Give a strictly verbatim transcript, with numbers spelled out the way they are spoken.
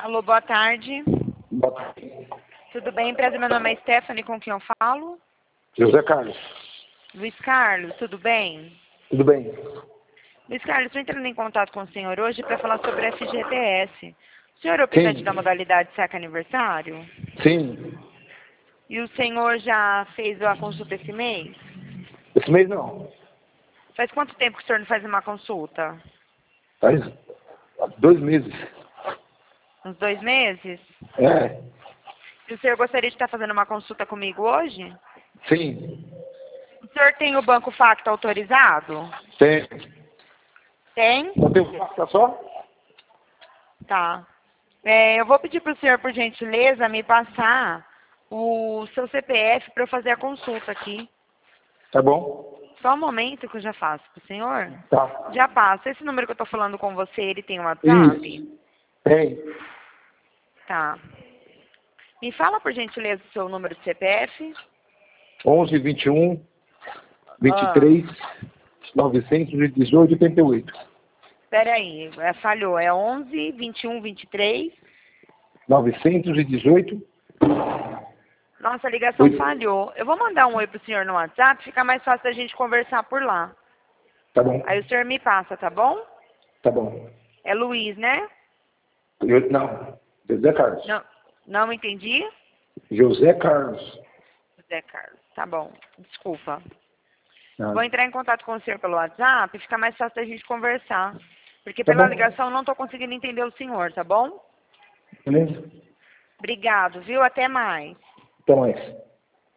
Alô, boa tarde. Boa tarde. Tudo bem, empresa? Meu nome é Stephanie, com quem eu falo? José Carlos. Luiz Carlos, tudo bem? Tudo bem? Luiz Carlos, estou entrando em contato com o senhor hoje para falar sobre F G T S. O senhor é o optante Sim. da modalidade S E C aniversário? Sim. E o senhor já fez a consulta esse mês? Esse mês não. Faz quanto tempo que o senhor não faz uma consulta? Faz dois meses. Uns dois meses? É. E o senhor gostaria de estar fazendo uma consulta comigo hoje? Sim. O senhor tem o Banco Facto autorizado? Tem. Tem? Não tem o fax só? Tá. É, eu vou pedir para o senhor, por gentileza, me passar o seu C P F para eu fazer a consulta aqui. Tá bom? Só um momento que eu já faço para o senhor. Tá. Já passo. Esse número que eu estou falando com você, ele tem um WhatsApp? Isso. Tem. Tá. Me fala, por gentileza, o seu número de C P F. onze, vinte e um, vinte e Ah, três, novecentos e dezoito, oitenta e oito. peraí, é, falhou. É onze, vinte e um, vinte e três. novecentos e dezoito. Nossa, a ligação Oito. falhou. Eu vou mandar um oi pro senhor no WhatsApp, fica mais fácil da gente conversar por lá. Tá bom. Aí o senhor me passa, tá bom? Tá bom. É Luiz, né? Eu, não. José Carlos. Não, não entendi? José Carlos. José Carlos. Tá bom. Desculpa. Ah, Vou entrar em contato com o senhor pelo WhatsApp, fica mais fácil da gente conversar. Porque Tá pela bom. ligação eu não tô conseguindo entender o senhor, tá bom? Beleza? Obrigado, viu? Até mais. Até mais.